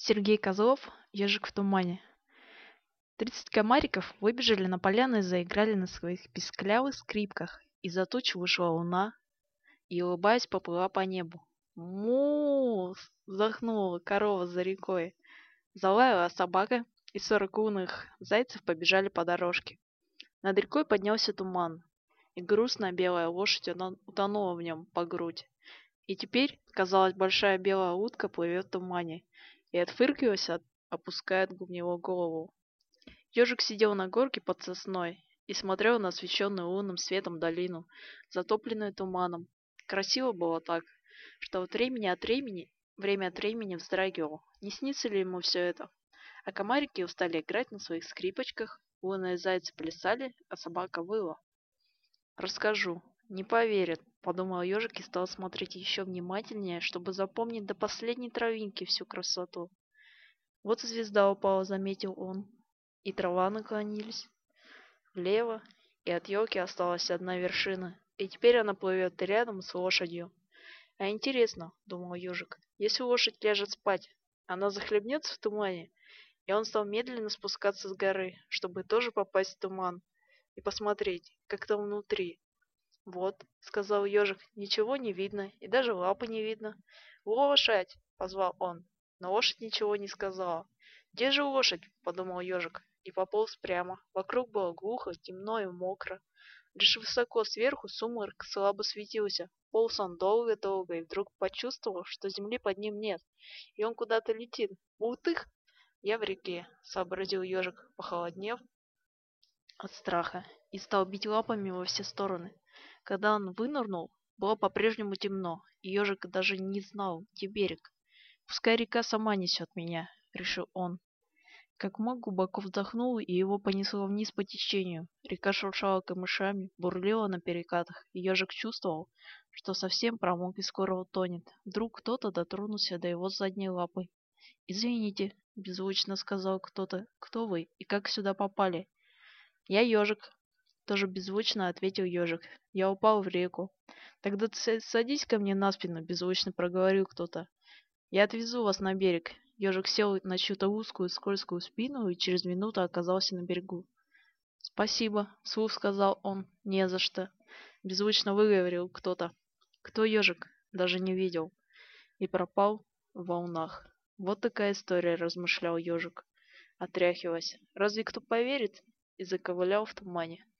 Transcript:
Сергей Козлов, "Ежик в тумане". 30 комариков выбежали на поляну и заиграли на своих писклявых скрипках. Из-за туч вышла луна и, улыбаясь, поплыла по небу. Му! Вздохнула корова за рекой. Залаяла собака, и 40 лунных зайцев побежали по дорожке. Над рекой поднялся туман, и грустная белая лошадь утонула в нем по грудь. И теперь, казалось, большая белая утка плывет в тумане и, отфыркиваясь, опускает в него голову. Ежик сидел на горке под сосной и смотрел на освещенную лунным светом долину, затопленную туманом. Красиво было так, что время от времени вздрагивал. Не снится ли ему все это? А комарики устали играть на своих скрипочках, лунные зайцы плясали, а собака выла. «Расскажу. Не поверят», — подумал ежик и стал смотреть еще внимательнее, чтобы запомнить до последней травинки всю красоту. Вот и звезда упала, заметил он, и трава наклонились влево, и от елки осталась одна вершина, и теперь она плывет рядом с лошадью. А интересно, думал ежик, если лошадь ляжет спать, она захлебнется в тумане. И он стал медленно спускаться с горы, чтобы тоже попасть в туман и посмотреть, как там внутри. «Вот», — сказал ежик, — «ничего не видно, и даже лапы не видно». «Лошадь!» — позвал он, но лошадь ничего не сказала. «Где же лошадь?» — подумал ежик и пополз прямо. Вокруг было глухо, темно и мокро. Лишь высоко сверху сумрак слабо светился. Полз он долго-долго и вдруг почувствовал, что земли под ним нет, и он куда-то летит. «Ултых! Я в реке!» — сообразил ежик, похолоднев от страха, и стал бить лапами во все стороны. Когда он вынырнул, было по-прежнему темно, и ежик даже не знал, где берег. «Пускай река сама несет меня», — решил он. Как мог, глубоко вздохнул, и его понесло вниз по течению. Река шуршала камышами, бурлила на перекатах, и ежик чувствовал, что совсем промок и скоро утонет. Вдруг кто-то дотронулся до его задней лапы. «Извините», — беззвучно сказал кто-то. «Кто вы и как сюда попали?» «Я ежик», — тоже беззвучно ответил ежик. «Я упал в реку». «Тогда ты садись ко мне на спину», — беззвучно проговорил кто-то. «Я отвезу вас на берег». Ежик сел на чью-то узкую скользкую спину и через минуту оказался на берегу. «Спасибо», — вслух сказал он. «Не за что», — беззвучно выговорил кто-то. Кто ежик? Даже не видел. И пропал в волнах. Вот такая история, размышлял ежик, отряхиваясь. Разве кто поверит? И заковылял в тумане.